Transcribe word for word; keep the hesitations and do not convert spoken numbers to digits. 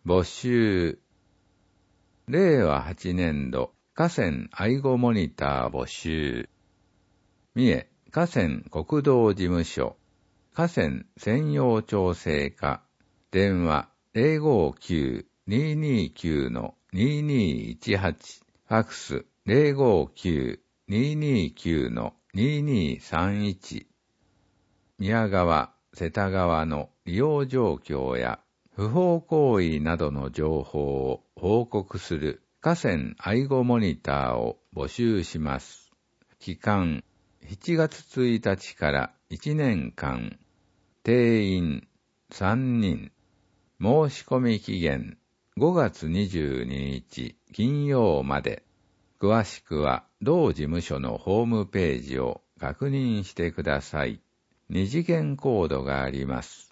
募集。れいわはちねんど河川愛護モニター募集。三重河川国道事務所河川専用調整課。電話 ゼロごきゅう にーにーきゅう にーにーいちはち。ファックス ゼロごきゅう にーにーきゅう にーにーさんいち。宮川、瀬田川の利用状況や不法行為などの情報を報告する河川愛護モニターを募集します。期間しちがつついたちからいちねんかん。定員さんにん。申し込み期限ごがつにじゅうににち金曜まで。詳しくは同事務所のホームページを確認してください。二次元コードがあります。